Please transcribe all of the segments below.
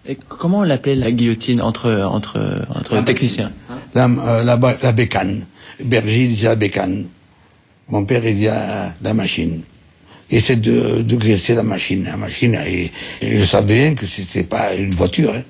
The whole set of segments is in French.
Et comment on l'appelait la guillotine entre techniciens? La bécane. Berger disait la bécane. Mon père il dit la machine. Et c'est de graisser la machine. La machine, et je savais bien que c'était pas une voiture. Hein.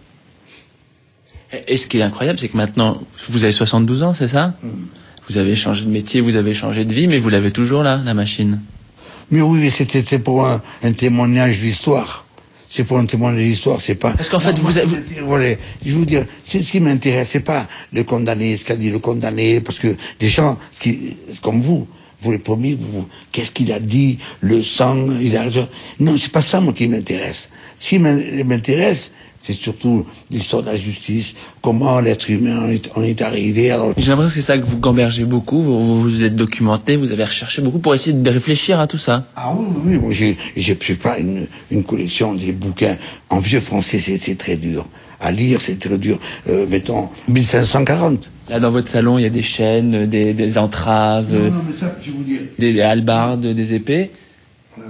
Et ce qui est incroyable, c'est que maintenant, vous avez 72 ans, c'est ça? Vous avez changé de métier, vous avez changé de vie, mais vous l'avez toujours là, la machine. Mais oui, mais c'était pour un témoignage d'histoire. C'est pour un témoignage d'histoire, c'est pas... Parce qu'en fait, Voilà, je veux dire, c'est ce qui m'intéresse, c'est pas le condamné, ce qu'a dit le condamné, parce que les gens, comme vous les premiers, qu'est-ce qu'il a dit, le sang, non, c'est pas ça, moi, qui m'intéresse. Ce qui m'intéresse, c'est surtout l'histoire de la justice, comment l'être humain en est arrivé. Alors... J'ai l'impression que c'est ça que vous gambergez beaucoup, vous vous êtes documenté, vous avez recherché beaucoup pour essayer de réfléchir à tout ça. Ah oui, moi j'ai pas une collection des bouquins. En vieux français, c'est très dur. À lire, c'est très dur. Mettons, 1540. Là, dans votre salon, il y a des chaînes, des entraves, Non, mais ça, je vous dire. des hallebardes, des épées. Voilà.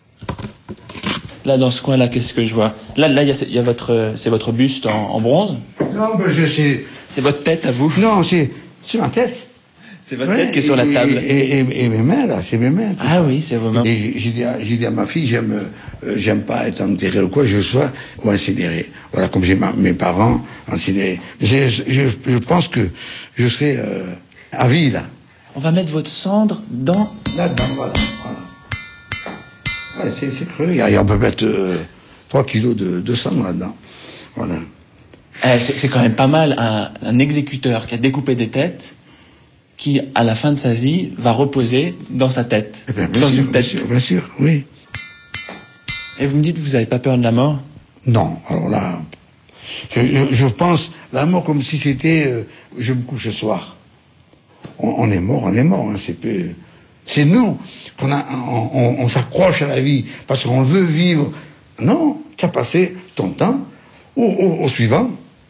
Là, dans ce coin-là, qu'est-ce que je vois? Là, il y a c'est votre buste en bronze. Non, ben C'est votre tête à vous. Non, c'est ma tête. C'est votre tête qui est sur la table. Et mes mains, là, c'est mes mains. Ah oui, c'est vos mains. Et j'ai dit à ma fille, j'aime pas être enterré ou quoi, je sois ou incinéré. Voilà, comme j'ai mes parents incinérés. Je pense que je serai à vie, là. On va mettre votre cendre Là-dedans, voilà. Ouais, c'est creux. Et on peut mettre 3 kilos de sang là-dedans. Voilà. C'est quand même pas mal un exécuteur qui a découpé des têtes, qui, à la fin de sa vie, va reposer dans sa tête. Dans une tête. Bien sûr, oui. Et vous me dites, vous n'avez pas peur de la mort? Non, alors là, je pense la mort comme si c'était, je me couche ce soir. On est mort, hein, c'est nous on s'accroche à la vie parce qu'on veut vivre. Non, tu as passé ton temps au suivant.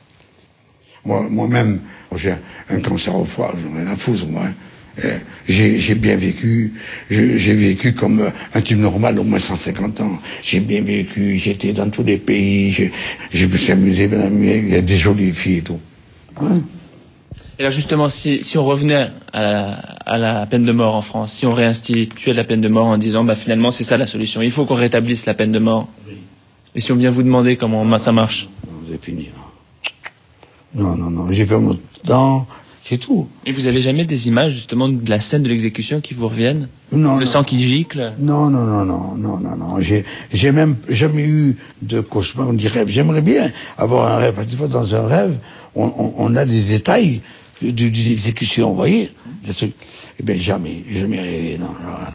Moi-même, j'ai un cancer au foie, j'en ai rien à foutre, moi. J'ai bien vécu, j'ai vécu comme un type normal au moins 150 ans. J'ai bien vécu, j'étais dans tous les pays, je me suis amusé, il y a des jolies filles et tout. Ouais. Et là, justement, si on revenait à la peine de mort en France, si on réinstituait la peine de mort en disant, finalement, c'est ça la solution, il faut qu'on rétablisse la peine de mort. Oui. Et si on vient vous demander comment ça marche? Non, c'est fini. Non, j'ai fait mon temps, c'est tout. Et vous avez jamais des images, justement, de la scène de l'exécution qui vous reviennent? Non. Le sang qui gicle? Non. J'ai même jamais eu de cauchemar ni rêve. J'aimerais bien avoir un rêve. Parce que dans un rêve, on a des détails d'une exécution, vous voyez? Eh bien, jamais rêvé, non.